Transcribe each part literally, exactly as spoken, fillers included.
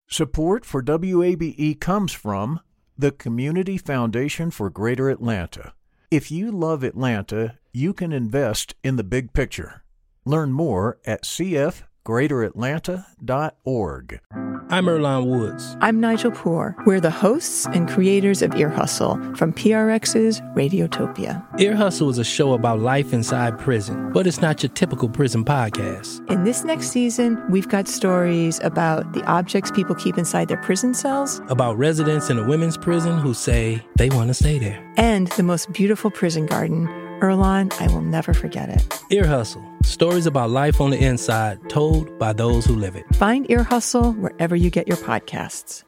Support for W A B E comes from the Community Foundation for Greater Atlanta. If you love Atlanta, you can invest in the big picture. Learn more at c f greater atlanta dot org. I'm Earlonne Woods. I'm Nigel Poor. We're the hosts and creators of Ear Hustle from P R X's Radiotopia. Ear Hustle is a show about life inside prison, but it's not your typical prison podcast. In this next season, we've got stories about the objects people keep inside their prison cells, about residents in a women's prison who say they want to stay there, and the most beautiful prison garden. Earlonne, I will never forget it. Ear Hustle. Stories about life on the inside, told by those who live it. Find Ear Hustle wherever you get your podcasts.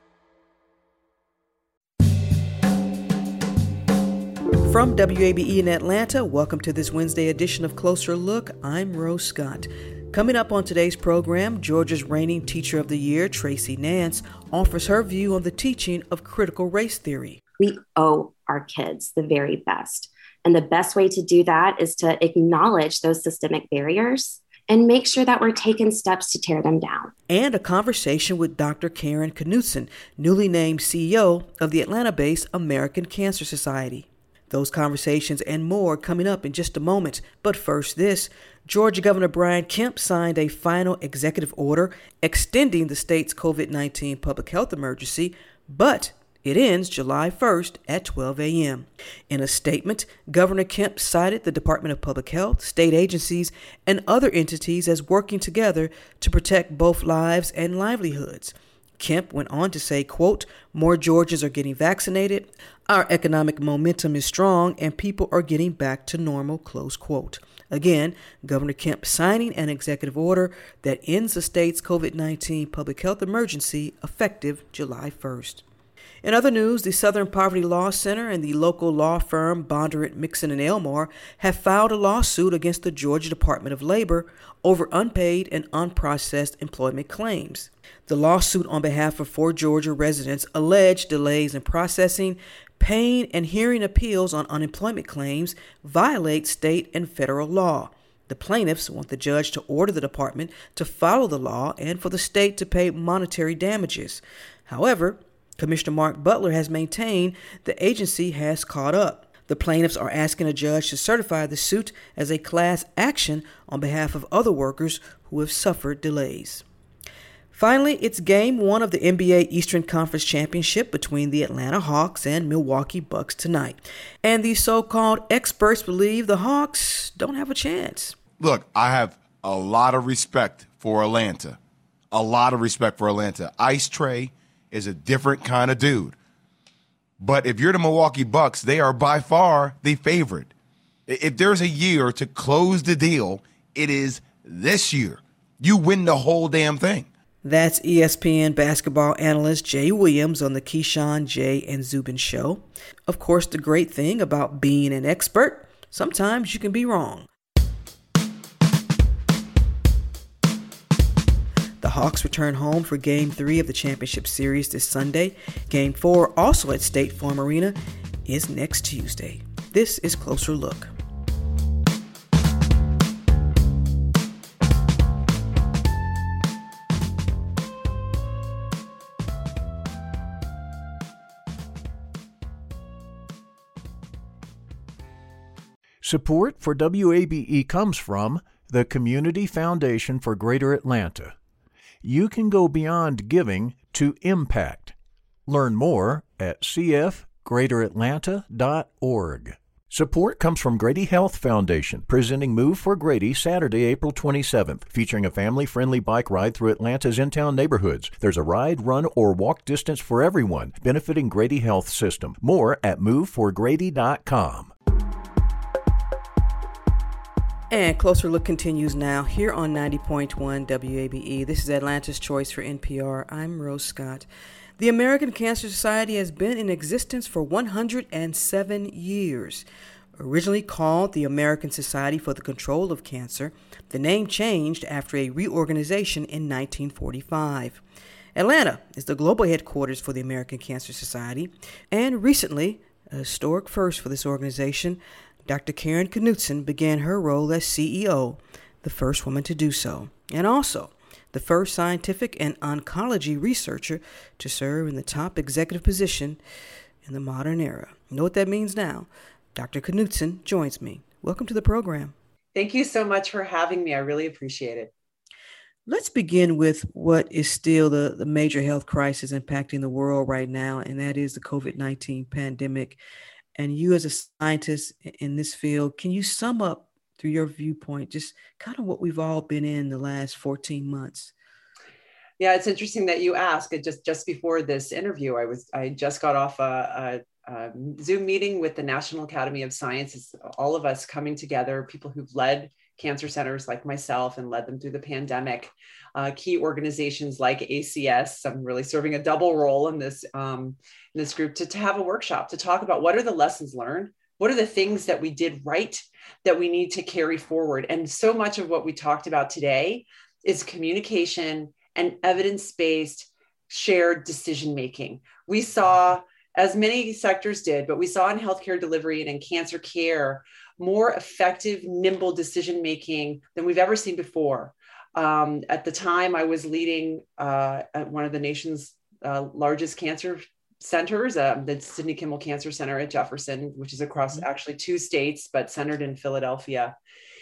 From W A B E in Atlanta, welcome to this Wednesday edition of Closer Look. I'm Rose Scott. Coming up on today's program, Georgia's reigning Teacher of the Year, Tracy Nance, offers her view on the teaching of critical race theory. We owe our kids the very best. And the best way to do that is to acknowledge those systemic barriers and make sure that we're taking steps to tear them down. And a conversation with Doctor Karen Knutson, newly named C E O of the Atlanta-based American Cancer Society. Those conversations and more coming up in just a moment. But first this, Georgia Governor Brian Kemp signed a final executive order extending the state's covid nineteen public health emergency, but it ends July first at twelve a.m. In a statement, Governor Kemp cited the Department of Public Health, state agencies, and other entities as working together to protect both lives and livelihoods. Kemp went on to say, quote, "More Georgians are getting vaccinated, our economic momentum is strong, and people are getting back to normal," close quote. Again, Governor Kemp signing an executive order that ends the state's covid nineteen public health emergency effective July first. In other news, the Southern Poverty Law Center and the local law firm Bondurant, Mixon and Elmore have filed a lawsuit against the Georgia Department of Labor over unpaid and unprocessed employment claims. The lawsuit on behalf of four Georgia residents alleged delays in processing, paying, and hearing appeals on unemployment claims violate state and federal law. The plaintiffs want the judge to order the department to follow the law and for the state to pay monetary damages. However, Commissioner Mark Butler has maintained the agency has caught up. The plaintiffs are asking a judge to certify the suit as a class action on behalf of other workers who have suffered delays. Finally, it's game one of the N B A Eastern Conference Championship between the Atlanta Hawks and Milwaukee Bucks tonight. And the so-called experts believe the Hawks don't have a chance. Look, I have a lot of respect for Atlanta. A lot of respect for Atlanta. Ice Trae is a different kind of dude. But if you're the Milwaukee Bucks, they are by far the favorite. If there's a year to close the deal, it is this year. You win the whole damn thing. That's E S P N basketball analyst Jay Williams on the Keyshawn, Jay, and Zubin show. Of course, the great thing about being an expert, sometimes you can be wrong. The Hawks return home for Game three of the championship series this Sunday. Game four, also at State Farm Arena, is next Tuesday. This is Closer Look. Support for W A B E comes from the Community Foundation for Greater Atlanta. You can go beyond giving to impact. Learn more at c f greater atlanta dot org. Support comes from Grady Health Foundation, presenting Move for Grady Saturday, April twenty-seventh, featuring a family-friendly bike ride through Atlanta's in-town neighborhoods. There's a ride, run, or walk distance for everyone, benefiting Grady Health System. More at move for grady dot com. And Closer Look continues now here on ninety point one W A B E. This is Atlanta's Choice for N P R. I'm Rose Scott. The American Cancer Society has been in existence for one hundred seven years. Originally called the American Society for the Control of Cancer, the name changed after a reorganization in nineteen forty-five. Atlanta is the global headquarters for the American Cancer Society, and recently, a historic first for this organization, Doctor Karen Knutson began her role as C E O, the first woman to do so. And also, the first scientific and oncology researcher to serve in the top executive position in the modern era. You know what that means now? Doctor Knudsen joins me. Welcome to the program. Thank you so much for having me. I really appreciate it. Let's begin with what is still the, the major health crisis impacting the world right now, and that is the COVID nineteen pandemic. And you as a scientist in this field, can you sum up through your viewpoint just kind of what we've all been in the last fourteen months? Yeah, it's interesting that you ask. It just just before this interview, I was I just got off a, a, a Zoom meeting with the National Academy of Sciences. All of us coming together, people who've led cancer centers like myself and led them through the pandemic, uh, key organizations like A C S. I'm really serving a double role in this um, in this group to, to have a workshop to talk about what are the lessons learned, what are the things that we did right that we need to carry forward. And so much of what we talked about today is communication and evidence-based shared decision-making. We saw, as many sectors did, but we saw in healthcare delivery and in cancer care, more effective, nimble decision-making than we've ever seen before. Um, at the time, I was leading uh, at one of the nation's uh, largest cancer centers, uh, the Sidney Kimmel Cancer Center at Jefferson, which is across mm-hmm. actually two states, but centered in Philadelphia.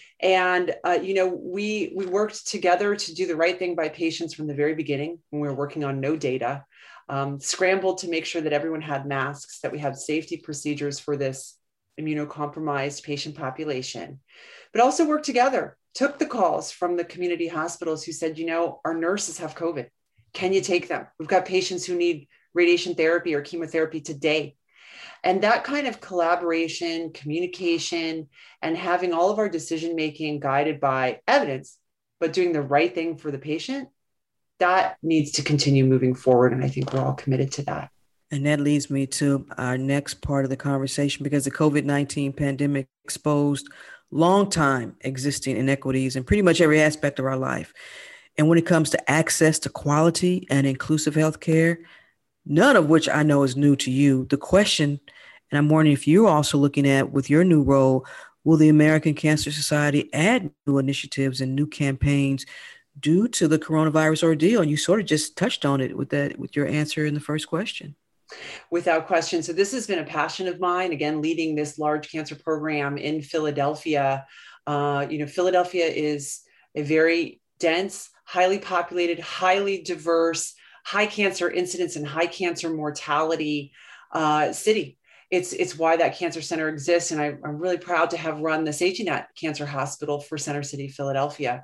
And, uh, you know, we, we worked together to do the right thing by patients from the very beginning when we were working on no data, um, scrambled to make sure that everyone had masks, that we had safety procedures for this immunocompromised patient population, but also worked together, took the calls from the community hospitals who said, you know, our nurses have COVID. Can you take them? We've got patients who need radiation therapy or chemotherapy today. And that kind of collaboration, communication, and having all of our decision-making guided by evidence, but doing the right thing for the patient, that needs to continue moving forward. And I think we're all committed to that. And that leads me to our next part of the conversation, because the COVID nineteen pandemic exposed long time existing inequities in pretty much every aspect of our life. And when it comes to access to quality and inclusive healthcare, none of which I know is new to you, the question, and I'm wondering if you're also looking at with your new role, will the American Cancer Society add new initiatives and new campaigns due to the coronavirus ordeal? And you sort of just touched on it with that, with your answer in the first question. Without question. So this has been a passion of mine, again, leading this large cancer program in Philadelphia. Uh, you know, Philadelphia is a very dense, highly populated, highly diverse, high cancer incidence and high cancer mortality uh, city. It's, it's why that cancer center exists. And I, I'm really proud to have run the Safety Net Cancer Hospital for Center City, Philadelphia.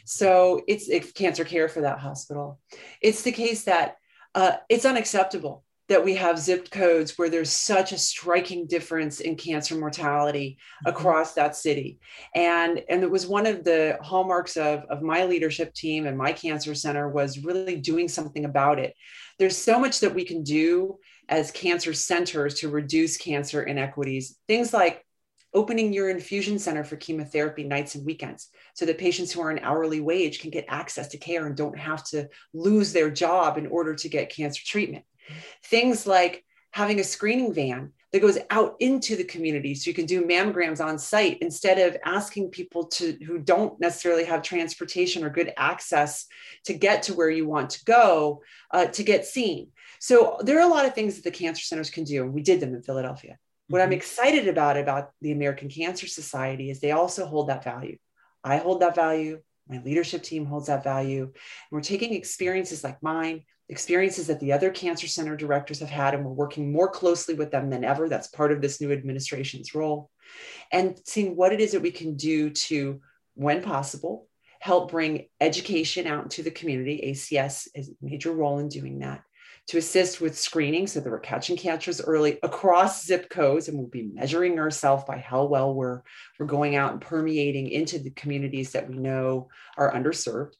So it's, it's cancer care for that hospital. It's the case that uh, it's unacceptable that we have zip codes where there's such a striking difference in cancer mortality across that city. And, and it was one of the hallmarks of, of my leadership team and my cancer center was really doing something about it. There's so much that we can do as cancer centers to reduce cancer inequities. Things like opening your infusion center for chemotherapy nights and weekends so that patients who are on hourly wage can get access to care and don't have to lose their job in order to get cancer treatment. Things like having a screening van that goes out into the community so you can do mammograms on site instead of asking people to who don't necessarily have transportation or good access to get to where you want to go uh, to get seen. So there are a lot of things that the cancer centers can do, and we did them in Philadelphia. Mm-hmm. What I'm excited about about the American Cancer Society is they also hold that value. I hold that value. My leadership team holds that value. And we're taking experiences like mine, experiences that the other cancer center directors have had, and we're working more closely with them than ever. That's part of this new administration's role. And seeing what it is that we can do to, when possible, help bring education out into the community. A C S is a major role in doing that. To assist with screening so that we're catching cancers early across zip codes, and we'll be measuring ourselves by how well we're, we're going out and permeating into the communities that we know are underserved,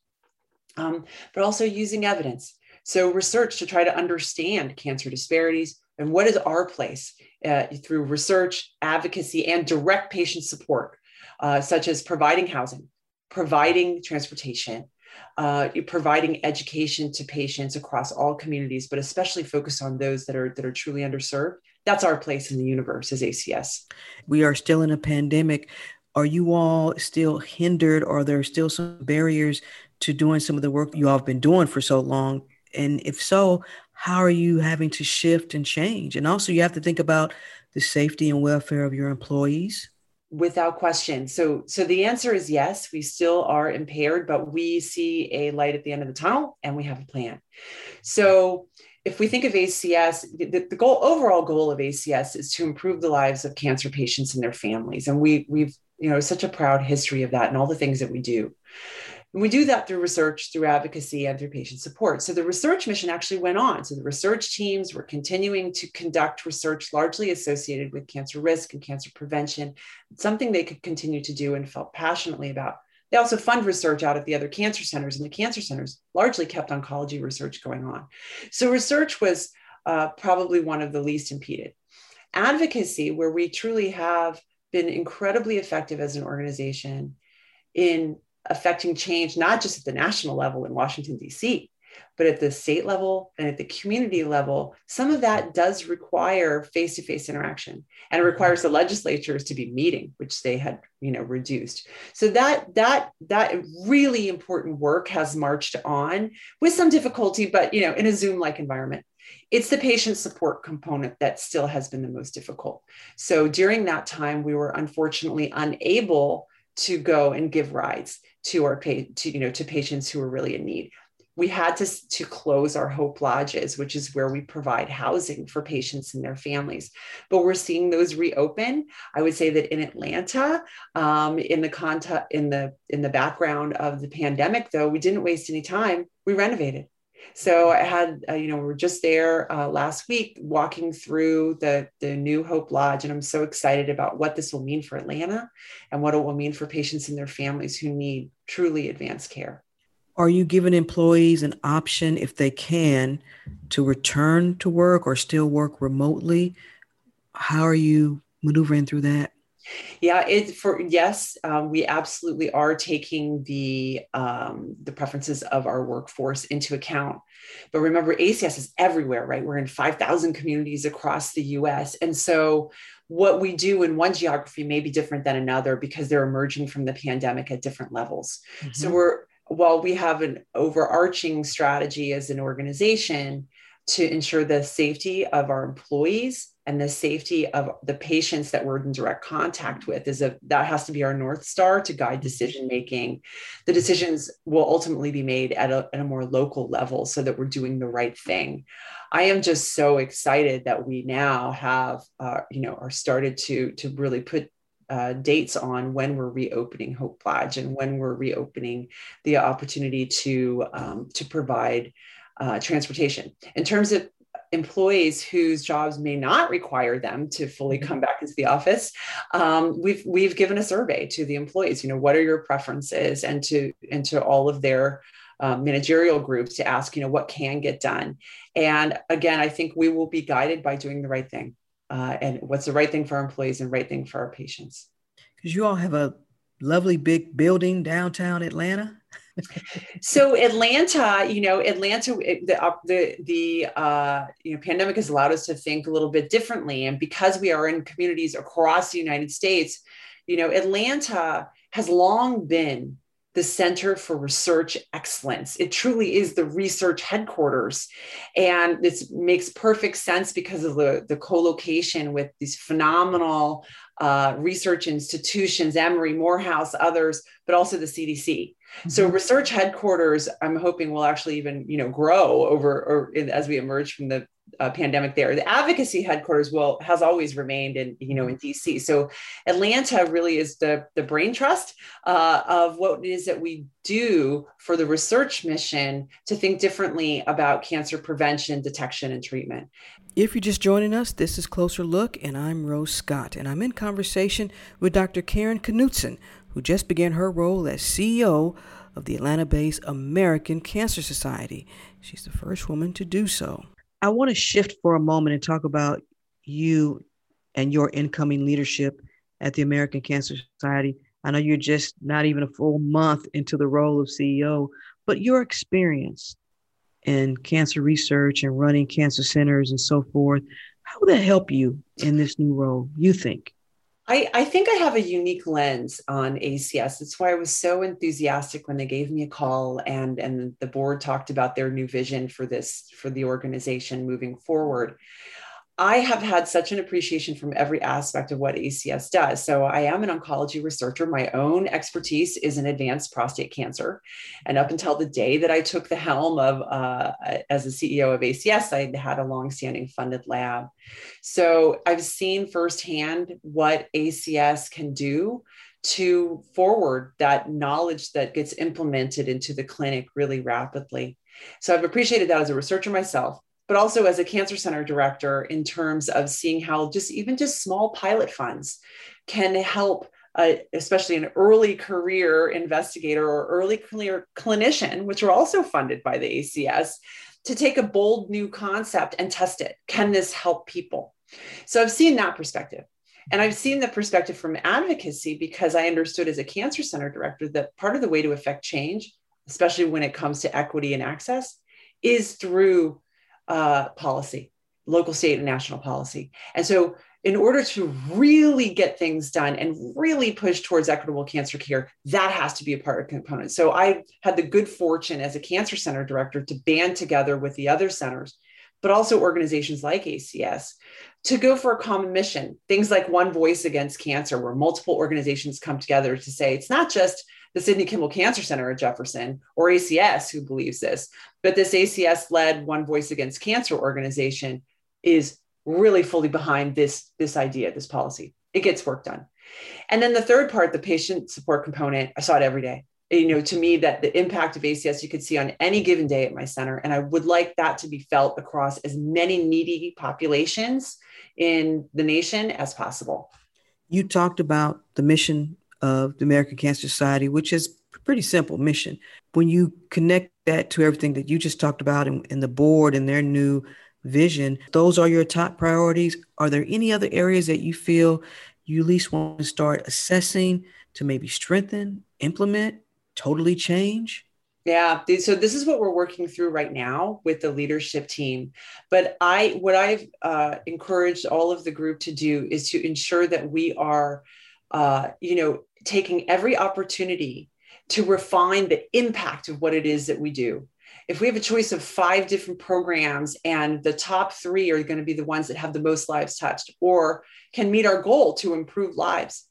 um, but also using evidence. So research to try to understand cancer disparities and what is our place uh, through research, advocacy, and direct patient support, uh, such as providing housing, providing transportation, uh, providing education to patients across all communities, but especially focus on those that are that are truly underserved. That's our place in the universe as A C S. We are still in a pandemic. Are you all still hindered? Or are there still some barriers to doing some of the work you all have been doing for so long? And if so, how are you having to shift and change? And also you have to think about the safety and welfare of your employees. Without question. So, so the answer is yes, we still are impaired, but we see a light at the end of the tunnel and we have a plan. So if we think of A C S, the, the goal, overall goal of A C S is to improve the lives of cancer patients and their families. And we, we've, you know, such a proud history of that and all the things that we do. And we do that through research, through advocacy, and through patient support. So the research mission actually went on. So the research teams were continuing to conduct research largely associated with cancer risk and cancer prevention, something they could continue to do and felt passionately about. They also fund research out at the other cancer centers, and the cancer centers largely kept oncology research going on. So research was uh, probably one of the least impeded. Advocacy, where we truly have been incredibly effective as an organization in affecting change, not just at the national level in Washington, D C, but at the state level and at the community level. Some of that does require face-to-face interaction, and it requires the legislatures to be meeting, which they had, you know, reduced. So that that that really important work has marched on with some difficulty, but, you know, in a Zoom-like environment. It's the patient support component that still has been the most difficult. So during that time, we were unfortunately unable to go and give rides to our pa- to, you know, to patients who were really in need. We had to, to close our Hope Lodges, which is where we provide housing for patients and their families. But we're seeing those reopen. I would say that in Atlanta, um, in the context, in the in the background of the pandemic, though, we didn't waste any time. We renovated. So I had, uh, you know, we we're just there uh, last week walking through the, the new Hope Lodge, and I'm so excited about what this will mean for Atlanta and what it will mean for patients and their families who need truly advanced care. Are you giving employees an option, if they can, to return to work or still work remotely? How are you maneuvering through that? Yeah, it for yes, um, we absolutely are taking the um, the preferences of our workforce into account. But remember, A C S is everywhere, right? We're in five thousand communities across the U S. And so what we do in one geography may be different than another because they're emerging from the pandemic at different levels. Mm-hmm. So we're while we have an overarching strategy as an organization to ensure the safety of our employees and the safety of the patients that we're in direct contact with, is a that has to be our North Star to guide decision making. The decisions will ultimately be made at a, at a more local level so that we're doing the right thing. I am just so excited that we now have, uh, you know, are started to to really put Uh, dates on when we're reopening Hope Lodge and when we're reopening the opportunity to um, to provide uh, transportation. In terms of employees whose jobs may not require them to fully come back into the office, um, we've we've given a survey to the employees. You know, what are your preferences, and to and to all of their um, managerial groups to ask, you know, what can get done. And again, I think we will be guided by doing the right thing. Uh, and what's the right thing for our employees and right thing for our patients. Because you all have a lovely big building downtown Atlanta. So Atlanta, you know, Atlanta, the the the uh, you know, pandemic has allowed us to think a little bit differently, and because we are in communities across the United States, you know, Atlanta has long been the Center for Research Excellence. It truly is the research headquarters. And this makes perfect sense because of the, the co-location with these phenomenal uh, research institutions, Emory, Morehouse, others, but also the C D C. Mm-hmm. So research headquarters, I'm hoping will actually even, you know, grow over or in, as we emerge from the Uh, pandemic there. The advocacy headquarters will has always remained in, you know, in D C. So Atlanta really is the, the brain trust uh, of what it is that we do for the research mission to think differently about cancer prevention, detection, and treatment. If you're just joining us, this is Closer Look, and I'm Rose Scott, and I'm in conversation with Doctor Karen Knutson, who just began her role as C E O of the Atlanta-based American Cancer Society. She's the first woman to do so. I want to shift for a moment and talk about you and your incoming leadership at the American Cancer Society. I know you're just not even a full month into the role of C E O, but your experience in cancer research and running cancer centers and so forth, how will that help you in this new role, you think? I, I think I have a unique lens on A C S. That's why I was so enthusiastic when they gave me a call and, and the board talked about their new vision for this, for the organization moving forward. I have had such an appreciation from every aspect of what A C S does. So I am an oncology researcher. My own expertise is in advanced prostate cancer. And up until the day that I took the helm of, uh, as a C E O of A C S, I had a longstanding funded lab. So I've seen firsthand what A C S can do to forward that knowledge that gets implemented into the clinic really rapidly. So I've appreciated that as a researcher myself, but also as a cancer center director in terms of seeing how just even just small pilot funds can help, uh, especially an early career investigator or early career clinician, which are also funded by the A C S, to take a bold new concept and test it. Can this help people? So I've seen that perspective. And I've seen the perspective from advocacy because I understood as a cancer center director that part of the way to affect change, especially when it comes to equity and access, is through Uh, policy, local, state, and national policy. And so in order to really get things done and really push towards equitable cancer care, that has to be a part of the component. So I had the good fortune as a cancer center director to band together with the other centers, but also organizations like A C S, to go for a common mission. Things like One Voice Against Cancer, where multiple organizations come together to say, it's not just the Sidney Kimmel Cancer Center at Jefferson or A C S who believes this, but this A C S-led One Voice Against Cancer organization is really fully behind this, this idea, this policy. It gets work done. And then the third part, the patient support component, I saw it every day. You know, to me, that the impact of A C S you could see on any given day at my center. And I would like that to be felt across as many needy populations in the nation as possible. You talked about the mission of the American Cancer Society, which is a pretty simple mission. When you connect that to everything that you just talked about and, and the board and their new vision, those are your top priorities. Are there any other areas that you feel you at least want to start assessing to maybe strengthen, implement, totally change? Yeah. So this is what we're working through right now with the leadership team. But I, what I've uh, encouraged all of the group to do is to ensure that we are, uh, you know, taking every opportunity to refine the impact of what it is that we do. If we have a choice of five different programs and the top three are going to be the ones that have the most lives touched or can meet our goal to improve lives,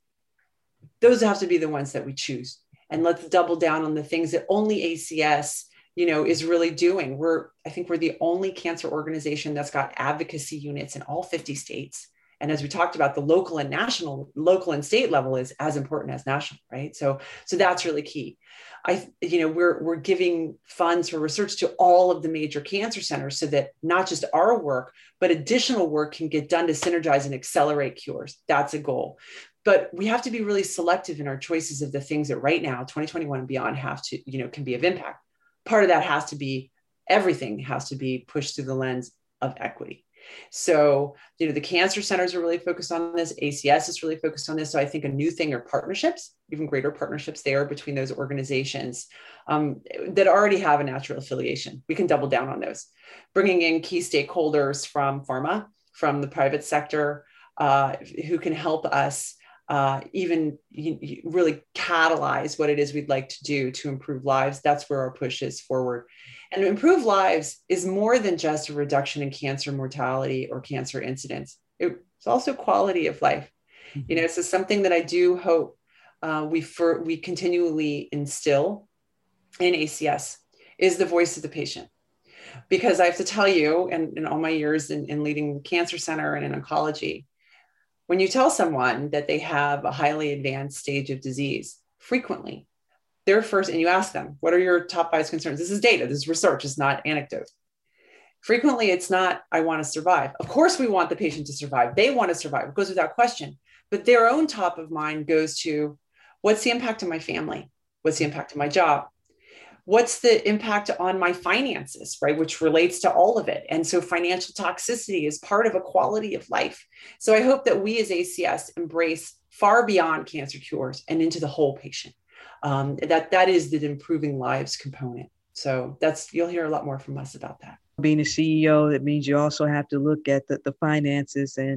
those have to be the ones that we choose. And let's double down on the things that only A C S, you know, is really doing. We're, I think we're the only cancer organization that's got advocacy units in all fifty states. And as we talked about, the local and national, local and state level is as important as national, right? So, so that's really key. I, you know, we're we're giving funds for research to all of the major cancer centers so that not just our work, but additional work can get done to synergize and accelerate cures. That's a goal. But we have to be really selective in our choices of the things that right now, twenty twenty-one and beyond, have to, you know, can be of impact. Part of that has to be, everything has to be pushed through the lens of equity. So, you know, the cancer centers are really focused on this. A C S is really focused on this. So I think a new thing are partnerships, even greater partnerships there between those organizations um, that already have a natural affiliation. We can double down on those. Bringing in key stakeholders from pharma, from the private sector, uh, who can help us uh, even really catalyze what it is we'd like to do to improve lives. That's where our push is forward. And improve lives is more than just a reduction in cancer mortality or cancer incidence. It's also quality of life. Mm-hmm. You know, so something that I do hope uh, we for, we continually instill in A C S is the voice of the patient. Because I have to tell you, and in all my years in, in leading cancer center and in oncology, when you tell someone that they have a highly advanced stage of disease, frequently, their first, and you ask them, what are your top five concerns? This is data, this is research, it's not anecdote. Frequently, it's not, I want to survive. Of course, we want the patient to survive. They want to survive. It goes without question. But their own top of mind goes to, what's the impact on my family? What's the impact on my job? What's the impact on my finances, right? Which relates to all of it. And so financial toxicity is part of a quality of life. So I hope that we as A C S embrace far beyond cancer cures and into the whole patient. Um, that that is the improving lives component. So that's, you'll hear a lot more from us about that. Being a C E O, that means you also have to look at the, the finances, and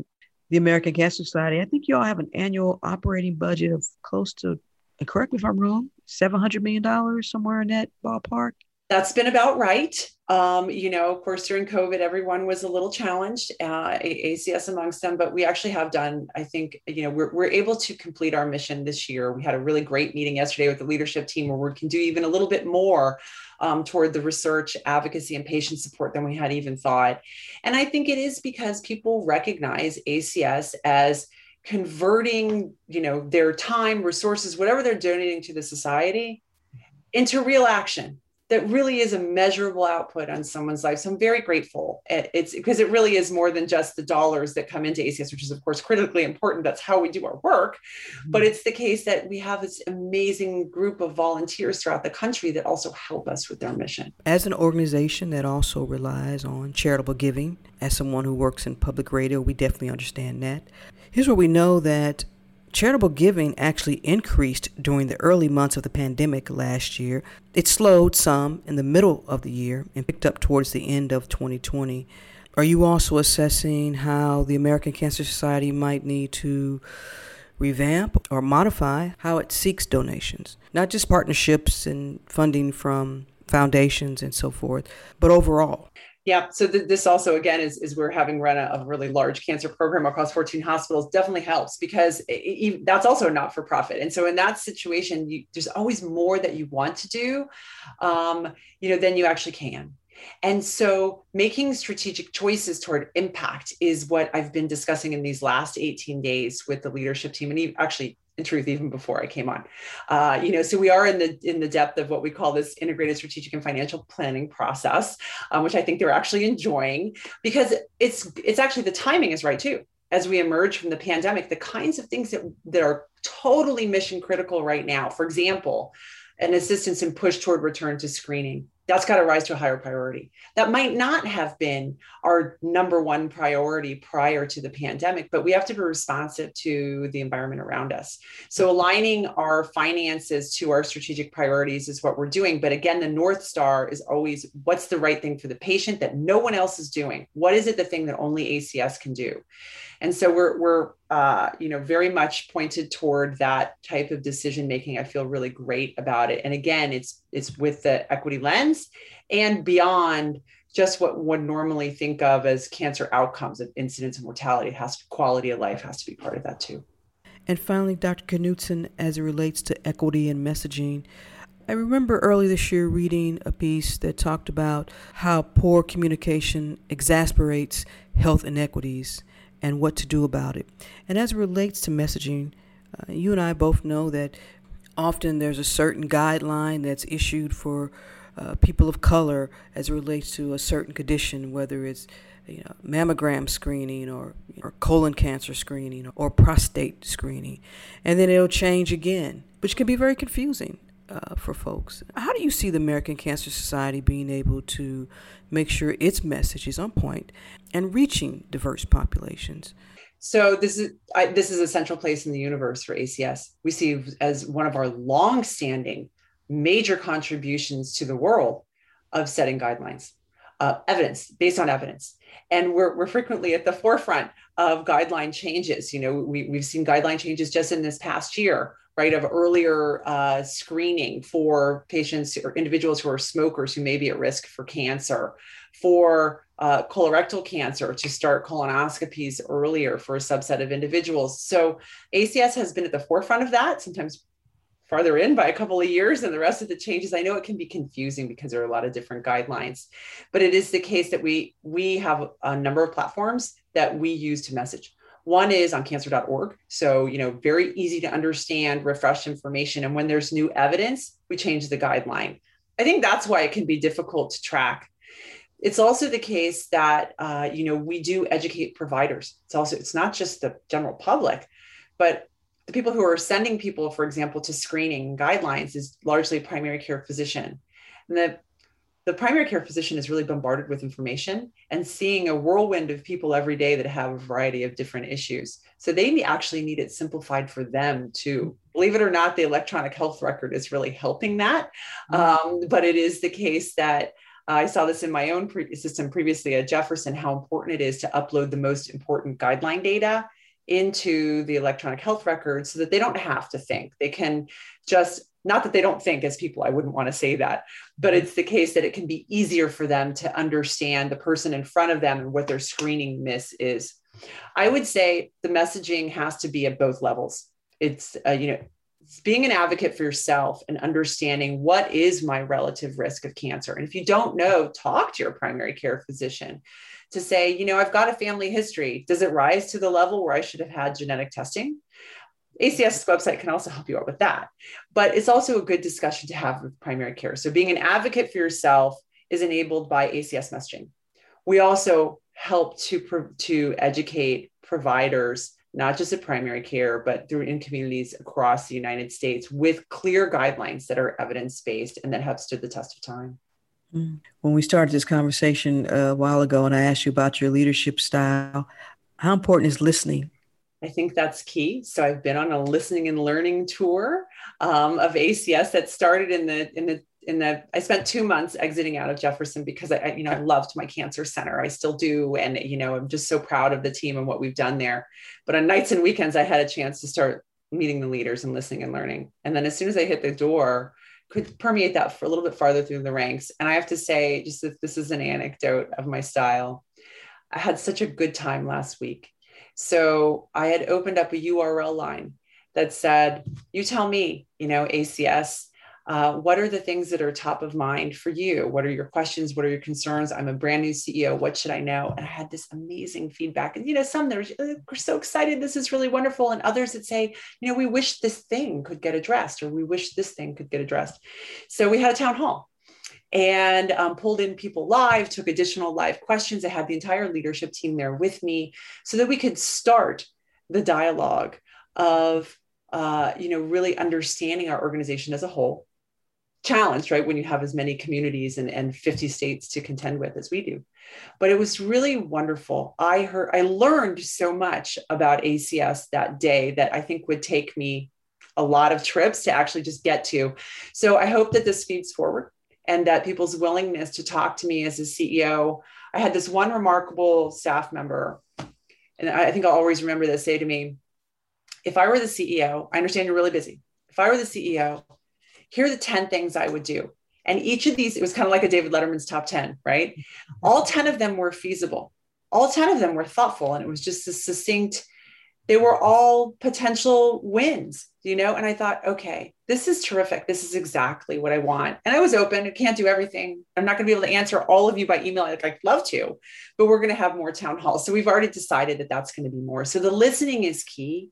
the American Cancer Society, I think you all have an annual operating budget of close to, and correct me if I'm wrong, seven hundred million dollars, somewhere in that ballpark. That's been about right. Um, you know, of course, during COVID, everyone was a little challenged, uh, A C S amongst them, but we actually have done, I think, you know, we're, we're able to complete our mission this year. We had a really great meeting yesterday with the leadership team where we can do even a little bit more um, toward the research, advocacy, and patient support than we had even thought. And I think it is because people recognize A C S as converting, you know, their time, resources, whatever they're donating to the society into real action that really is a measurable output on someone's life. So I'm very grateful. It's because it really is more than just the dollars that come into A C S, which is of course critically important. That's how we do our work. Mm-hmm. But it's the case that we have this amazing group of volunteers throughout the country that also help us with their mission. As an organization that also relies on charitable giving, as someone who works in public radio, we definitely understand that. Here's where we know that charitable giving actually increased during the early months of the pandemic last year. It slowed some in the middle of the year and picked up towards the end of twenty twenty. Are you also assessing how the American Cancer Society might need to revamp or modify how it seeks donations? Not just partnerships and funding from foundations and so forth, but overall. Yeah. So th- this also, again, is, is we're having run a, a really large cancer program across fourteen hospitals definitely helps because it, it, that's also not for profit. And so in that situation, you, there's always more that you want to do, um, you know, than you actually can. And so making strategic choices toward impact is what I've been discussing in these last eighteen days with the leadership team. And even, actually, in truth, even before I came on, uh, you know, so we are in the in the depth of what we call this integrated strategic and financial planning process, um, which I think they're actually enjoying because it's it's actually the timing is right too. As we emerge from the pandemic, the kinds of things that, that are totally mission critical right now, for example, an assistance and push toward return to screening. That's got to rise to a higher priority. That might not have been our number one priority prior to the pandemic, but we have to be responsive to the environment around us. So aligning our finances to our strategic priorities is what we're doing. But again, the North Star is always what's the right thing for the patient that no one else is doing? What is it the thing that only A C S can do? And so we're, we're uh, you know, very much pointed toward that type of decision making. I feel really great about it. And again, it's it's with the equity lens and beyond just what one normally think of as cancer outcomes of incidence and mortality. It has to, quality of life has to be part of that too. And finally, Doctor Knudsen, as it relates to equity and messaging, I remember early this year reading a piece that talked about how poor communication exasperates health inequities and what to do about it. And as it relates to messaging, uh, you and I both know that often there's a certain guideline that's issued for uh, people of color as it relates to a certain condition, whether it's you know, mammogram screening or, or colon cancer screening or, or prostate screening. And then it'll change again, which can be very confusing uh, for folks. How do you see the American Cancer Society being able to make sure its message is on point and reaching diverse populations? So this is I, this is a central place in the universe for A C S. We see as one of our long-standing major contributions to the world of setting guidelines, uh, evidence based on evidence, and we're we're frequently at the forefront of guideline changes. You know, we we've seen guideline changes just in this past year, right, of earlier uh, screening for patients or individuals who are smokers who may be at risk for cancer, for uh, colorectal cancer, to start colonoscopies earlier for a subset of individuals. So A C S has been at the forefront of that, sometimes farther in by a couple of years than the rest of the changes. I know it can be confusing because there are a lot of different guidelines, but it is the case that we, we have a number of platforms that we use to message. One is on cancer dot org. So, you know, very easy to understand, refreshed information. And when there's new evidence, we change the guideline. I think that's why it can be difficult to track. It's also the case that, uh, you know, we do educate providers. It's also, it's not just the general public, but the people who are sending people, for example, to screening guidelines is largely a primary care physician. And the The primary care physician is really bombarded with information and seeing a whirlwind of people every day that have a variety of different issues. So they actually need it simplified for them too. Believe it or not, the electronic health record is really helping that. Um, but it is the case that uh, I saw this in my own pre- system previously at Jefferson, how important it is to upload the most important guideline data into the electronic health record so that they don't have to think. They can just, not that they don't think as people, I wouldn't want to say that, but it's the case that it can be easier for them to understand the person in front of them and what their screening miss is. I would say the messaging has to be at both levels. It's, uh, you know, being an advocate for yourself and understanding what is my relative risk of cancer. And if you don't know, talk to your primary care physician to say, you know, I've got a family history. Does it rise to the level where I should have had genetic testing? ACS's website can also help you out with that. But it's also a good discussion to have with primary care. So being an advocate for yourself is enabled by A C S messaging. We also help to, to educate providers, not just at primary care, but through in communities across the United States with clear guidelines that are evidence-based and that have stood the test of time. When we started this conversation a while ago and I asked you about your leadership style, how important is listening? I think that's key. So I've been on a listening and learning tour um, of A C S that started in the, in the, in the, I spent two months exiting out of Jefferson because I, I, you know, I loved my cancer center. I still do. And, you know, I'm just so proud of the team and what we've done there. But on nights and weekends, I had a chance to start meeting the leaders and listening and learning. And then as soon as I hit the door, could permeate that for a little bit farther through the ranks. And I have to say, just that this is an anecdote of my style. I had such a good time last week. So I had opened up a U R L line that said, you tell me, you know, A C S, uh, what are the things that are top of mind for you? What are your questions? What are your concerns? I'm a brand new C E O. What should I know? And I had this amazing feedback. And, you know, some that are, we're so excited. This is really wonderful. And others that say, you know, we wish this thing could get addressed, or we wish this thing could get addressed. So we had a town hall and um, pulled in people live, took additional live questions. I had the entire leadership team there with me so that we could start the dialogue of, uh, you know, really understanding our organization as a whole. Challenged, right, when you have as many communities and, and fifty states to contend with as we do. But it was really wonderful. I heard, I learned so much about A C S that day that I think would take me a lot of trips to actually just get to. So I hope that this feeds forward and that people's willingness to talk to me as a C E O. I had this one remarkable staff member, and I think I'll always remember this, say to me, if I were the C E O, I understand you're really busy. If I were the C E O, here are the ten things I would do. And each of these, it was kind of like a David Letterman's top ten, right? All ten of them were feasible. All ten of them were thoughtful. And it was just a succinct, they were all potential wins, you know? And I thought, okay, this is terrific. This is exactly what I want. And I was open. I can't do everything. I'm not going to be able to answer all of you by email. Like I'd love to, but we're going to have more town halls. So we've already decided that that's going to be more. So the listening is key.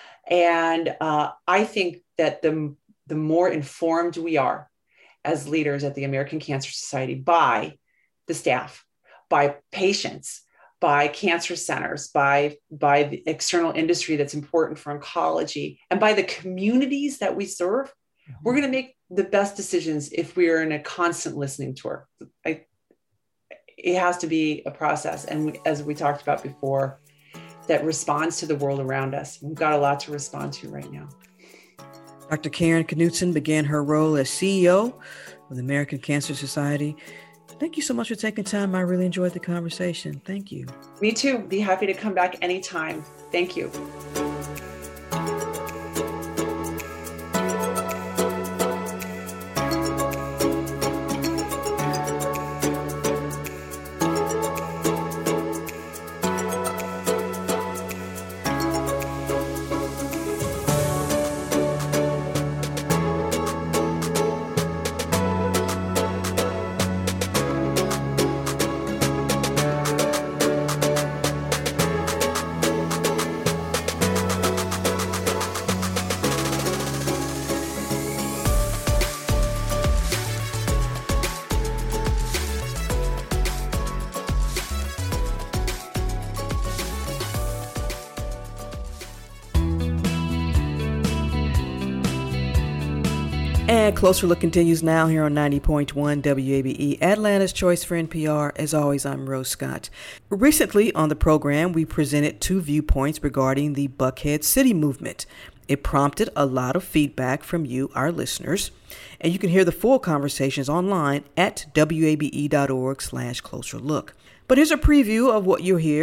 And uh, I think that the the more informed we are as leaders at the American Cancer Society by the staff, by patients, by cancer centers, by, by the external industry that's important for oncology, and by the communities that we serve, mm-hmm. we're going to make the best decisions if we are in a constant listening tour. I, it has to be a process. And we, as we talked about before, that responds to the world around us. We've got a lot to respond to right now. Doctor Karen Knutson began her role as C E O of the American Cancer Society. Thank you so much for taking time. I really enjoyed the conversation. Thank you. Me too. Be happy to come back anytime. Thank you. And Closer Look continues now here on ninety point one W A B E, Atlanta's Choice for N P R. As always, I'm Rose Scott. Recently on the program, we presented two viewpoints regarding the Buckhead City movement. It prompted a lot of feedback from you, our listeners, and you can hear the full conversations online at W A B E dot org slash closer look. But here's a preview of what you'll hear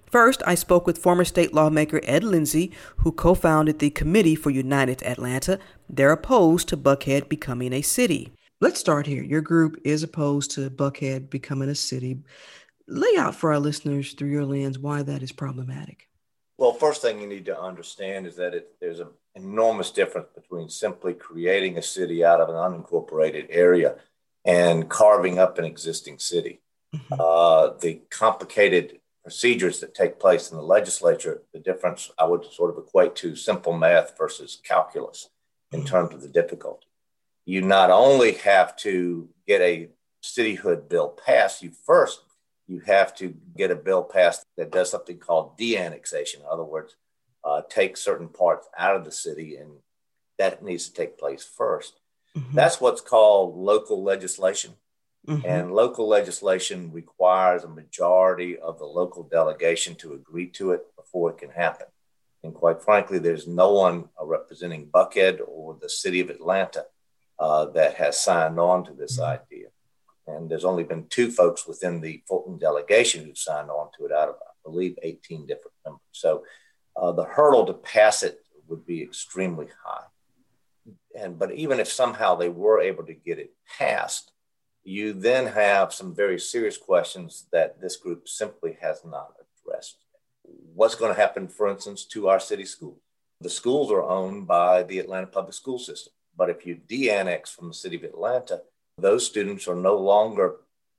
First, I spoke with former state lawmaker Ed Lindsay, who co-founded the Committee for United Atlanta. They're opposed to Buckhead becoming a city. Let's start here. Your group is opposed to Buckhead becoming a city. Lay out for our listeners through your lens why that is problematic. Well, first thing you need to understand is that it, there's an enormous difference between simply creating a city out of an unincorporated area and carving up an existing city. Mm-hmm. Uh, the complicated procedures that take place in the legislature, the difference I would sort of equate to simple math versus calculus in mm-hmm. terms of the difficulty. You not only have to get a cityhood bill passed, you first, you have to get a bill passed that does something called de-annexation. In other words, uh, take certain parts out of the city, and that needs to take place first. Mm-hmm. That's what's called local legislation. Mm-hmm. And local legislation requires a majority of the local delegation to agree to it before it can happen. And quite frankly, there's no one representing Buckhead or the city of Atlanta uh, that has signed on to this mm-hmm. idea. And there's only been two folks within the Fulton delegation who signed on to it out of, I believe, eighteen different members. So uh, the hurdle to pass it would be extremely high. And but even if somehow they were able to get it passed, you then have some very serious questions that this group simply has not addressed. What's going to happen, for instance, to our city schools? The schools are owned by the Atlanta Public School System. But if you de-annex from the city of Atlanta, those students are no longer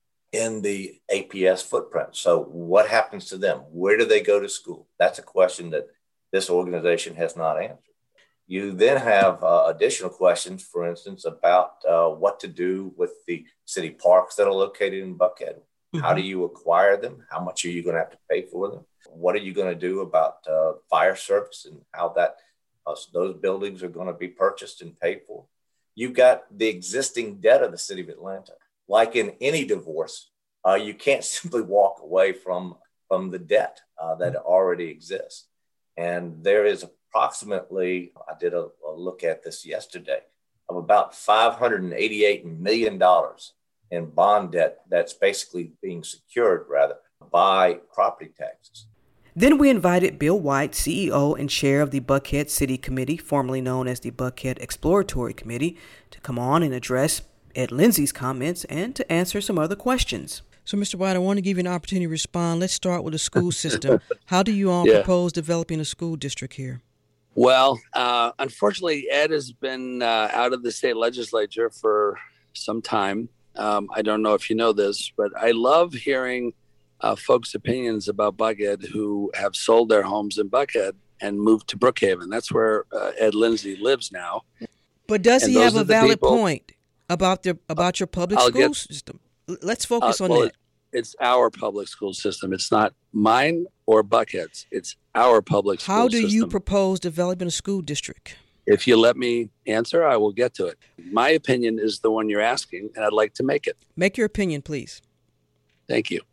in the A P S footprint. So what happens to them? Where do they go to school? That's a question that this organization has not answered. You then have uh, additional questions, for instance, about uh, what to do with the city parks that are located in Buckhead. Mm-hmm. How do you acquire them? How much are you going to have to pay for them? What are you going to do about uh, fire service and how that uh, those buildings are going to be purchased and paid for? You've got the existing debt of the city of Atlanta. Like in any divorce, uh, you can't simply walk away from, from the debt uh, that already exists. And there is approximately, I did a, a look at this yesterday, of about five hundred eighty-eight million dollars in bond debt that's basically being secured, rather, by property taxes. Then we invited Bill White, C E O and chair of the Buckhead City Committee, formerly known as the Buckhead Exploratory Committee, to come on and address Ed Lindsay's comments and to answer some other questions. So, Mister White, I want to give you an opportunity to respond. Let's start with the school system. How do you all yeah. propose developing a school district here? Well, uh, unfortunately, Ed has been uh, out of the state legislature for some time. Um, I don't know if you know this, but I love hearing uh, folks' opinions about Buckhead who have sold their homes in Buckhead and moved to Brookhaven. That's where uh, Ed Lindsay lives now. But does and he have a valid people, point about the about your public I'll school get, system? Let's focus uh, on well, that. It's our public school system. It's not mine or Buckhead's. It's our public school system. How do you propose developing a school district? If you let me answer, I will get to it. My opinion is the one you're asking, and I'd like to make it. Make your opinion, please. Thank you.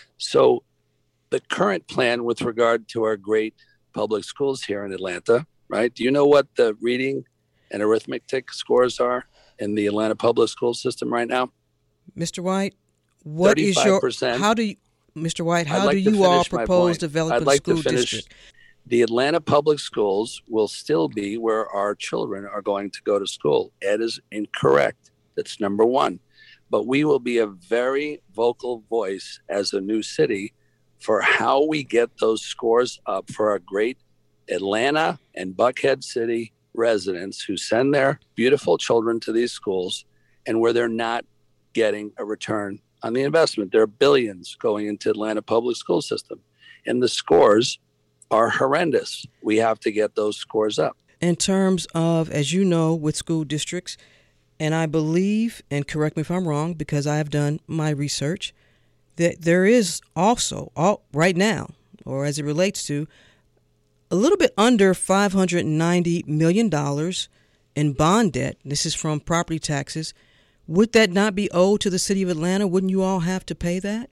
So the current plan with regard to our great public schools here in Atlanta, right? Do you know what the reading and arithmetic scores are in the Atlanta public school system right now? Mister White, what is your, how do you, Mister White, how like do you all propose developing I'd like a school to finish, district? The Atlanta public schools will still be where our children are going to go to school. Ed is incorrect. That's number one. But we will be a very vocal voice as a new city for how we get those scores up for our great Atlanta and Buckhead City residents who send their beautiful children to these schools and where they're not getting a return on the investment. There are billions going into Atlanta public school system, and the scores are horrendous. We have to get those scores up. In terms of, as you know, with school districts, and I believe, and correct me if I'm wrong, because I have done my research, that there is also, all, right now, or as it relates to, a little bit under five hundred ninety million dollars in bond debt. This is from property taxes. Would that not be owed to the city of Atlanta? Wouldn't you all have to pay that?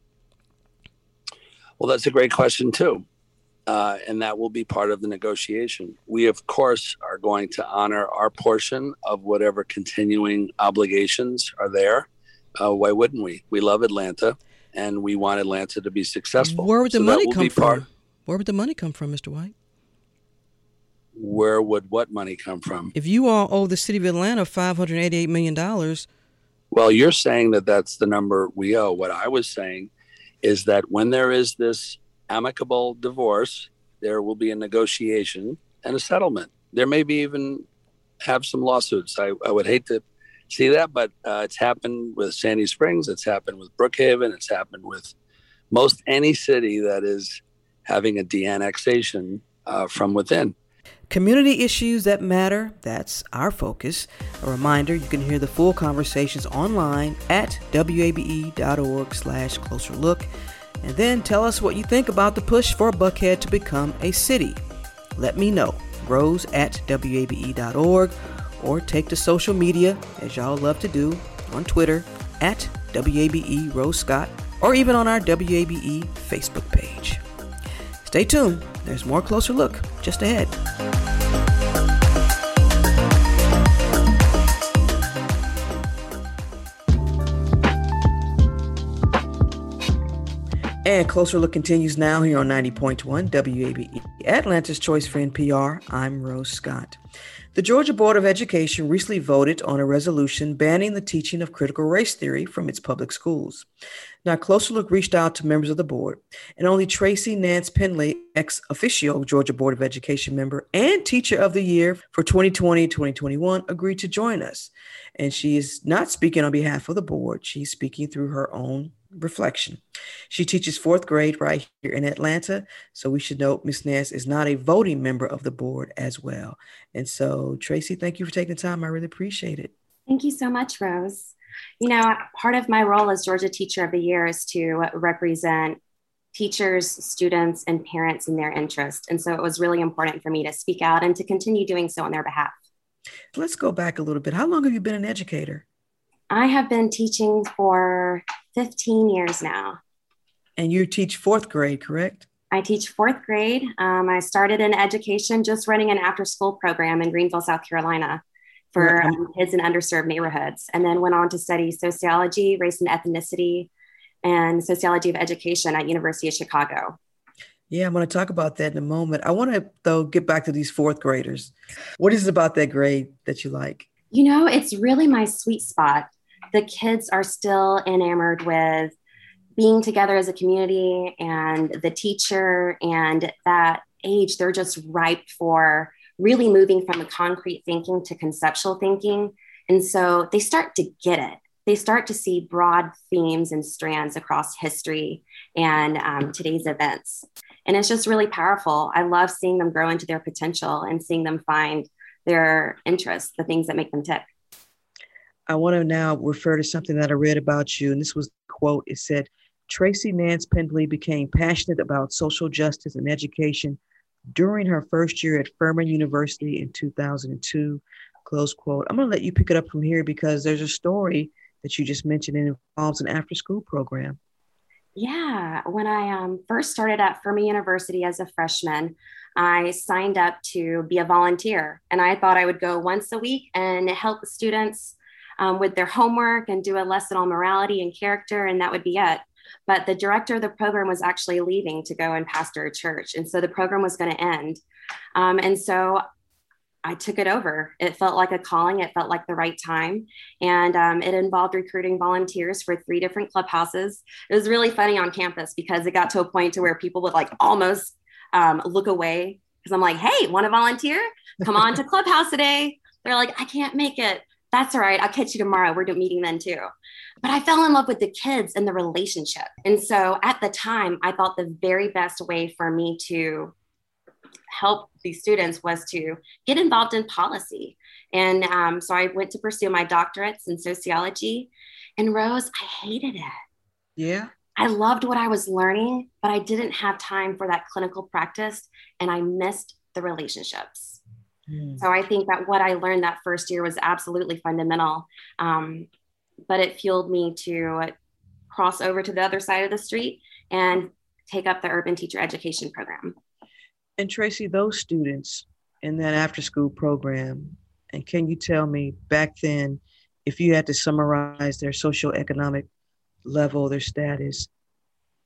Well, that's a great question, too. Uh, and that will be part of the negotiation. We, of course, are going to honor our portion of whatever continuing obligations are there. Uh, why wouldn't we? We love Atlanta. and we want Atlanta to be successful. Where would the So that money will come be part- from? Where would the money come from, Mister White? Where would what money come from? If you all owe the city of Atlanta five hundred eighty-eight million dollars. Well, you're saying that that's the number we owe. What I was saying is that when there is this amicable divorce, there will be a negotiation and a settlement. There may be even have some lawsuits. I, I would hate to see that, but uh, it's happened with Sandy Springs. It's happened with Brookhaven. It's happened with most any city that is having a de-annexation uh, from within. Community issues that matter, that's our focus. A reminder, you can hear the full conversations online at wabe.org slash closer look. And then tell us what you think about the push for Buckhead to become a city. Let me know. Rose at wabe dot org, or take to social media, as y'all love to do, on Twitter at W A B E Rose Scott, or even on our W A B E Facebook page. Stay tuned. There's more Closer Look just ahead. And Closer Look continues now here on ninety point one W A B E, Atlanta's Choice for N P R. I'm Rose Scott. The Georgia Board of Education recently voted on a resolution banning the teaching of critical race theory from its public schools. Now, Closer Look reached out to members of the board, and only Tracy Nance Pendley, ex officio Georgia Board of Education member and Teacher of the Year for twenty twenty to twenty twenty-one, agreed to join us. And she is not speaking on behalf of the board. She's speaking through her own reflection. She teaches fourth grade right here in Atlanta. So we should note Miz Nance is not a voting member of the board as well. And so, Tracy, thank you for taking the time. I really appreciate it. Thank you so much, Rose. You know, part of my role as Georgia Teacher of the Year is to represent teachers, students, and parents in their interest. And so it was really important for me to speak out and to continue doing so on their behalf. Let's go back a little bit. How long have you been an educator? I have been teaching for fifteen years now. And you teach fourth grade, correct? I teach fourth grade. Um, I started in education just running an after-school program in Greenville, South Carolina for um, kids in underserved neighborhoods, and then went on to study sociology, race and ethnicity, and sociology of education at University of Chicago. Yeah, I'm going to talk about that in a moment. I want to, though, get back to these fourth graders. What is it about that grade that you like? You know, it's really my sweet spot. The kids are still enamored with being together as a community, and the teacher, and that age, they're just ripe for really moving from the concrete thinking to conceptual thinking. And so they start to get it. They start to see broad themes and strands across history and um, today's events. And it's just really powerful. I love seeing them grow into their potential and seeing them find their interests, the things that make them tick. I want to now refer to something that I read about you. And this was the quote. It said, Tracy Nance Pendley became passionate about social justice and education during her first year at Furman University in two thousand two, close quote. I'm going to let you pick it up from here because there's a story that you just mentioned and involves an after-school program. Yeah, when I um, first started at Furman University as a freshman, I signed up to be a volunteer, and I thought I would go once a week and help the students um, with their homework and do a lesson on morality and character, and that would be it. But the director of the program was actually leaving to go and pastor a church, and so the program was going to end. Um, and so I took it over. It felt like a calling. It felt like the right time. And um, it involved recruiting volunteers for three different clubhouses. It was really funny on campus because it got to a point to where people would like almost um, look away because I'm like, hey, want to volunteer? Come on to Clubhouse today. They're like, I can't make it. That's all right. I'll catch you tomorrow. We're doing meeting then too. But I fell in love with the kids and the relationship. And so at the time, I thought the very best way for me to help these students was to get involved in policy. And um, so I went to pursue my doctorates in sociology. And Rose, I hated it. Yeah. I loved what I was learning, but I didn't have time for that clinical practice. And I missed the relationships. Mm. So I think that what I learned that first year was absolutely fundamental. Um, but it fueled me to cross over to the other side of the street and take up the urban teacher education program. And Tracy, those students in that after-school program, and can you tell me back then, if you had to summarize their socioeconomic level, their status,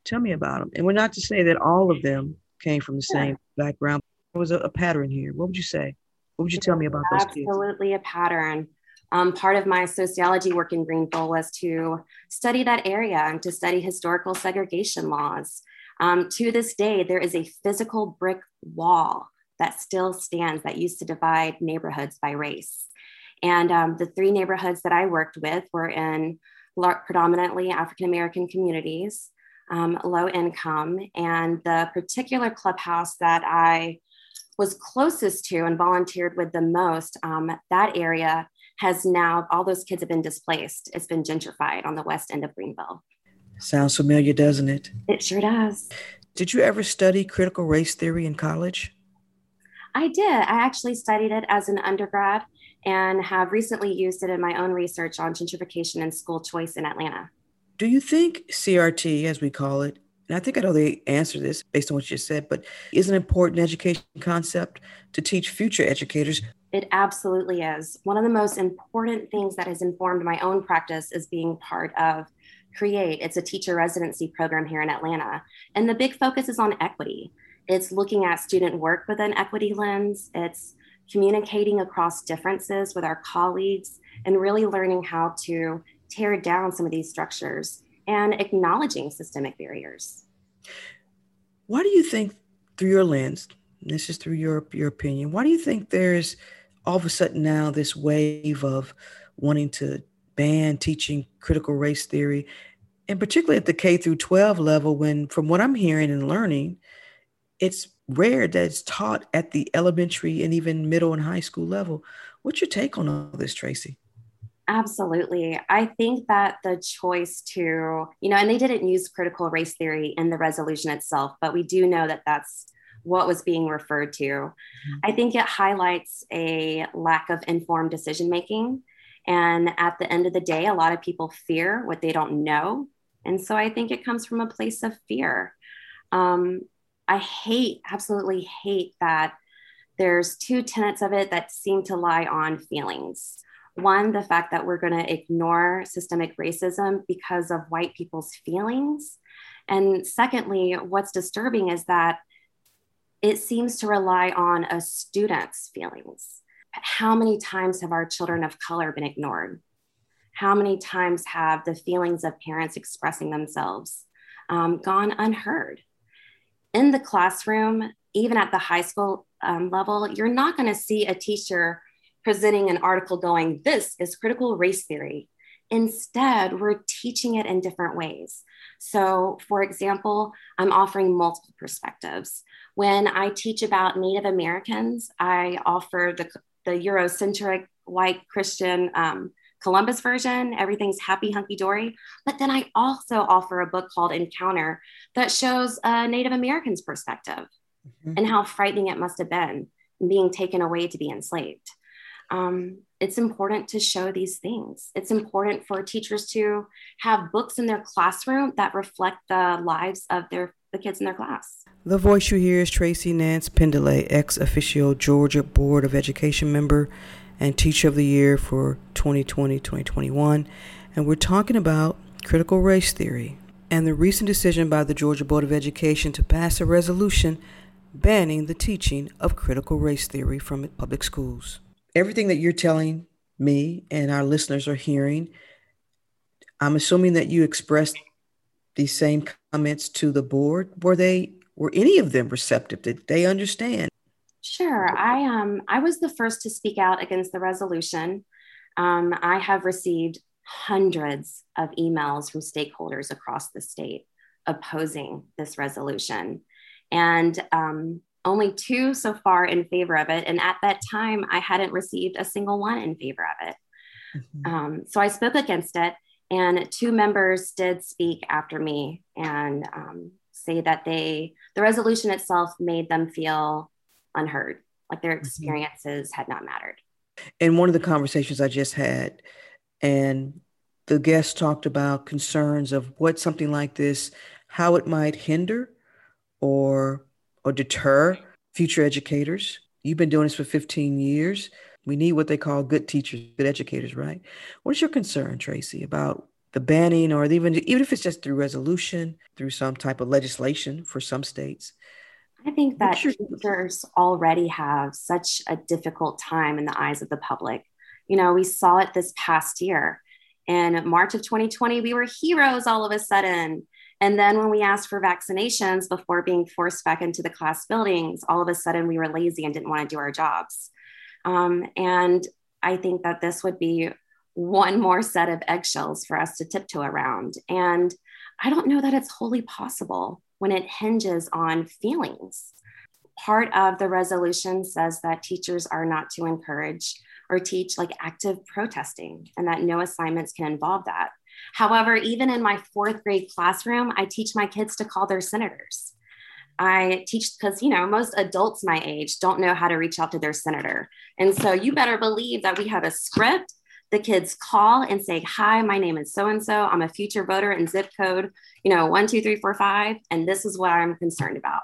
Tell me about them. And we're not to say that all of them came from the same background. There was a, a pattern here. What would you say? What would you tell me about those kids? Absolutely a pattern. Um, part of my sociology work in Greenville was to study that area and to study historical segregation laws. Um, to this day, there is a physical brick wall that still stands that used to divide neighborhoods by race. And um, the three neighborhoods that I worked with were in predominantly African-American communities, um, low income, and the particular clubhouse that I was closest to and volunteered with the most, um, that area has now, all those kids have been displaced. It's been gentrified on the west end of Greenville. Sounds familiar, doesn't it? It sure does. Did you ever study critical race theory in college? I did. I actually studied it as an undergrad and have recently used it in my own research on gentrification and school choice in Atlanta. Do you think C R T, as we call it, and I think I know the answer to this based on what you said, but is an important education concept to teach future educators? It absolutely is. One of the most important things that has informed my own practice is being part of CREATE. It's a teacher residency program here in Atlanta. And the big focus is on equity. It's looking at student work with an equity lens. It's communicating across differences with our colleagues and really learning how to tear down some of these structures and acknowledging systemic barriers. Why do you think, through your lens, this is through your, your opinion, why do you think there's all of a sudden now this wave of wanting to ban teaching critical race theory, and particularly at the K through twelve level, when from what I'm hearing and learning, it's rare that it's taught at the elementary and even middle and high school level. What's your take on all this, Tracy? Absolutely. I think that the choice to, you know, and they didn't use critical race theory in the resolution itself, but we do know that that's what was being referred to. Mm-hmm. I think it highlights a lack of informed decision-making. And at the end of the day, a lot of people fear what they don't know. And so I think it comes from a place of fear. Um, I hate, absolutely hate that there's two tenets of it that seem to lie on feelings. One, the fact that we're going to ignore systemic racism because of white people's feelings. And secondly, what's disturbing is that it seems to rely on a student's feelings. How many times have our children of color been ignored? How many times have the feelings of parents expressing themselves um, gone unheard? In the classroom, even at the high school um, level, you're not going to see a teacher presenting an article going, "This is critical race theory." Instead, we're teaching it in different ways. So, for example, I'm offering multiple perspectives. When I teach about Native Americans, I offer the, the Eurocentric white Christian um, Columbus version, everything's happy, hunky-dory. But then I also offer a book called Encounter that shows a Native American's perspective mm-hmm. and how frightening it must have been being taken away to be enslaved. Um, it's important to show these things. It's important for teachers to have books in their classroom that reflect the lives of their the kids in their class. The voice you hear is Tracy Nance Pendeley, ex officio Georgia Board of Education member and Teacher of the Year for twenty twenty to twenty twenty-one. And we're talking about critical race theory and the recent decision by the Georgia Board of Education to pass a resolution banning the teaching of critical race theory from public schools. Everything that you're telling me and our listeners are hearing, I'm assuming that you expressed these same comments to the board. Were they, were any of them receptive? Did they understand? Sure. I um I was the first to speak out against the resolution. Um, I have received hundreds of emails from stakeholders across the state opposing this resolution. And um, only two so far in favor of it. And at that time, I hadn't received a single one in favor of it. Mm-hmm. Um, so I spoke against it, and two members did speak after me and um, say that they, the resolution itself made them feel unheard, like their experiences mm-hmm. had not mattered. In one of the conversations I just had, and the guest talked about concerns of what something like this, how it might hinder or or deter future educators. You've been doing this for fifteen years. We need what they call good teachers, good educators, right? What is your concern, Tracy, about the banning, or even even if it's just through resolution, through some type of legislation for some states? I think that What's your- teachers already have such a difficult time in the eyes of the public. You know, we saw it this past year. In March of twenty twenty, we were heroes all of a sudden. And then when we asked for vaccinations before being forced back into the class buildings, all of a sudden we were lazy and didn't want to do our jobs. Um, and I think that this would be one more set of eggshells for us to tiptoe around. And I don't know that it's wholly possible when it hinges on feelings. Part of the resolution says that teachers are not to encourage or teach like active protesting, and that no assignments can involve that. However, even in my fourth grade classroom, I teach my kids to call their senators. I teach because, you know, most adults my age don't know how to reach out to their senator. And so you better believe that we have a script. The kids call and say, hi, my name is so-and-so. I'm a future voter in zip code, you know, one, two, three, four, five. And this is what I'm concerned about.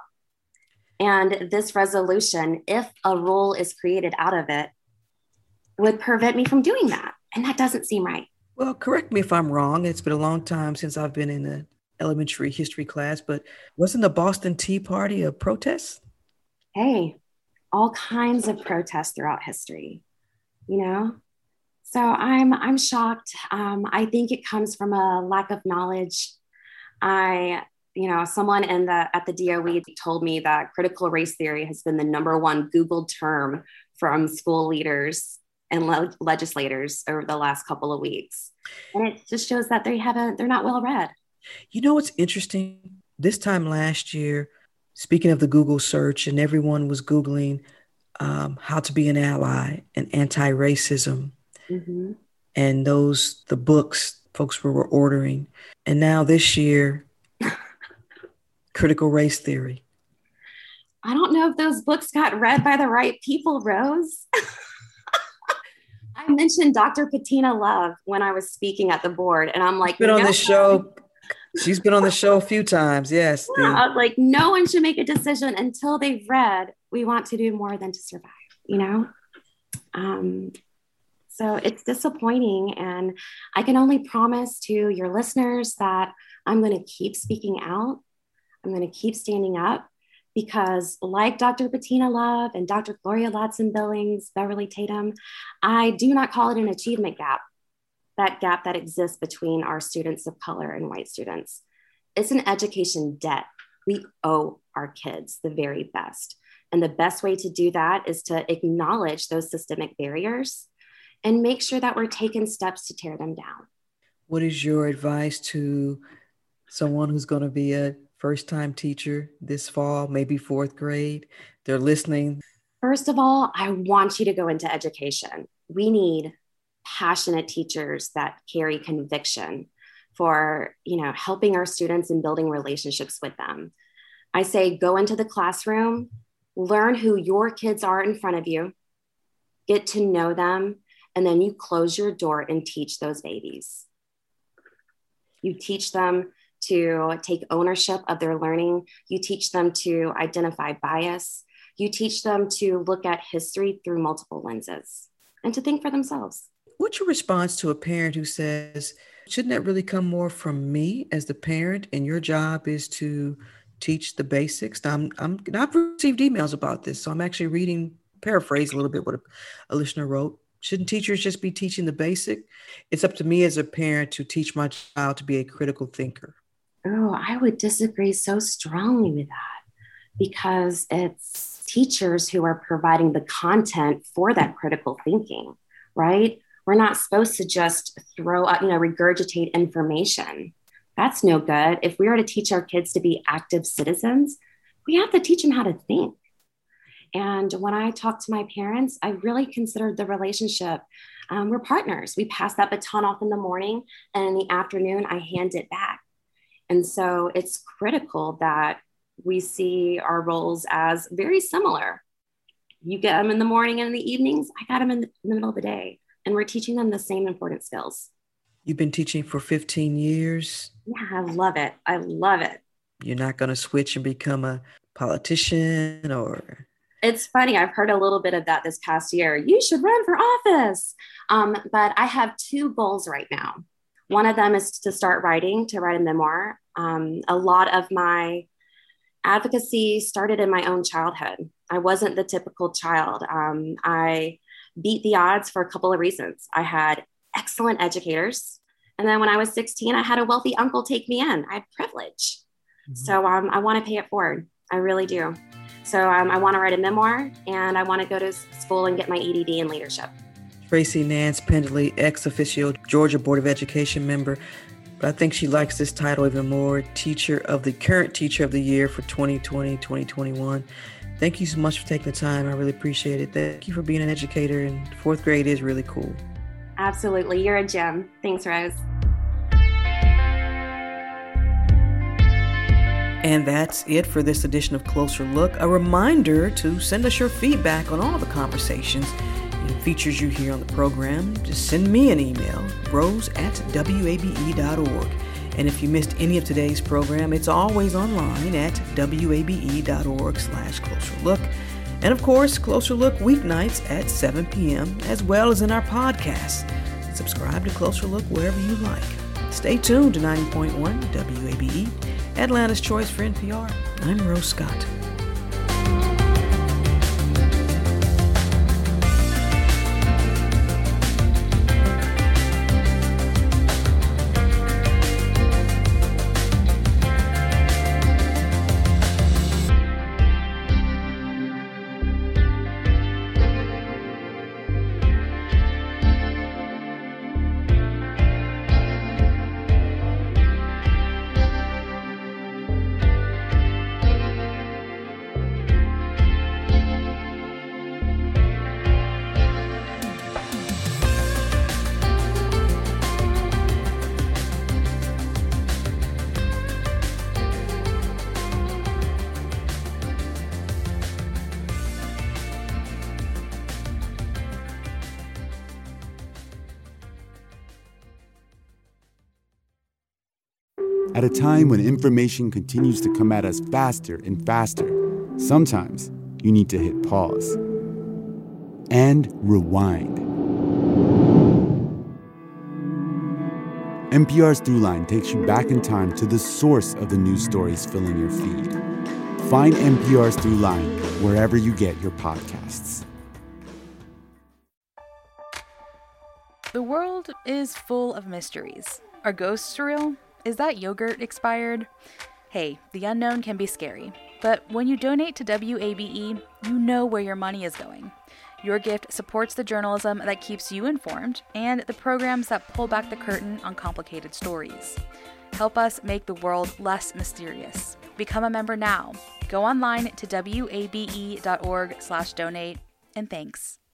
And this resolution, if a rule is created out of it, would prevent me from doing that. And that doesn't seem right. Well, correct me if I'm wrong. It's been a long time since I've been in an elementary history class, but wasn't the Boston Tea Party a protest? Hey, all kinds of protests throughout history, you know? So I'm I'm shocked. Um, I think it comes from a lack of knowledge. I, you know, someone in the at the D O E told me that critical race theory has been the number one Googled term from school leaders and le- legislators over the last couple of weeks. And it just shows that they haven't, they're not well read. You know what's interesting? This time last year, speaking of the Google search, and everyone was Googling um, how to be an ally and anti-racism. Mm-hmm. And those, the books folks were, were ordering. And now this year, critical race theory. I don't know if those books got read by the right people, Rose. I mentioned Doctor Patina Love when I was speaking at the board, and I'm like, She's been on no, the show. She's been on the show a few times. Yes. Yeah, the, I was like, no one should make a decision until they've read We Want to Do More Than to Survive, you know? Um, so it's disappointing. And I can only promise to your listeners that I'm going to keep speaking out. I'm going to keep standing up. Because like Doctor Patina Love and Doctor Gloria Ladson-Billings, Beverly Tatum, I do not call it an achievement gap, that gap that exists between our students of color and white students. It's an education debt. We owe our kids the very best. And the best way to do that is to acknowledge those systemic barriers and make sure that we're taking steps to tear them down. What is your advice to someone who's going to be a first-time teacher this fall, maybe fourth grade? They're listening. First of all, I want you to go into education. We need passionate teachers that carry conviction for, you know, helping our students and building relationships with them. I say go into the classroom, learn who your kids are in front of you, get to know them, and then you close your door and teach those babies. You teach them to take ownership of their learning. You teach them to identify bias. You teach them to look at history through multiple lenses and to think for themselves. What's your response to a parent who says, shouldn't that really come more from me as the parent, and your job is to teach the basics? Now, I'm, I'm, I've received emails about this, so I'm actually reading, paraphrase a little bit what a, a listener wrote. Shouldn't teachers just be teaching the basic? It's up to me as a parent to teach my child to be a critical thinker. Oh, I would disagree so strongly with that, because it's teachers who are providing the content for that critical thinking, right? We're not supposed to just throw out, you know, regurgitate information. That's no good. If we are to teach our kids to be active citizens, we have to teach them how to think. And when I talk to my parents, I really considered the relationship. Um, we're partners. We pass that baton off in the morning, and in the afternoon, I hand it back. And so it's critical that we see our roles as very similar. You get them in the morning and in the evenings. I got them in the, in the middle of the day. And we're teaching them the same important skills. You've been teaching for fifteen years. Yeah, I love it. I love it. You're not going to switch and become a politician or... It's funny. I've heard a little bit of that this past year. You should run for office. Um, but I have two goals right now. One of them is to start writing, to write a memoir. Um, a lot of my advocacy started in my own childhood. I wasn't the typical child. Um, I beat the odds for a couple of reasons. I had excellent educators. And then when I was sixteen, I had a wealthy uncle take me in. I had privilege. Mm-hmm. So um, I want to pay it forward. I really do. So um, I want to write a memoir, and I want to go to school and get my E D D in leadership. Tracy Nance Pendley, ex officio Georgia Board of Education member. But I think she likes this title even more, Teacher of the Current Teacher of the Year for twenty twenty, twenty twenty-one. Thank you so much for taking the time. I really appreciate it. Thank you for being an educator, and fourth grade is really cool. Absolutely. You're a gem. Thanks, Rose. And that's it for this edition of Closer Look. A reminder to send us your feedback on all the conversations and features you hear on the program. Just send me an email, rose at w a b e dot org. And if you missed any of today's program, it's always online at w a b e dot org slash closer look. And of course, Closer Look weeknights at seven p.m., as well as in our podcast. Subscribe to Closer Look wherever you like. Stay tuned to ninety point one W A B E, Atlanta's Choice for N P R. I'm Rose Scott. At a time when information continues to come at us faster and faster, sometimes you need to hit pause and rewind. N P R's Throughline takes you back in time to the source of the news stories filling your feed. Find N P R's Throughline wherever you get your podcasts. The world is full of mysteries. Are ghosts real? Is that yogurt expired? Hey, the unknown can be scary, but when you donate to W A B E, you know where your money is going. Your gift supports the journalism that keeps you informed and the programs that pull back the curtain on complicated stories. Help us make the world less mysterious. Become a member now. Go online to w a b e dot org slash donate, and thanks.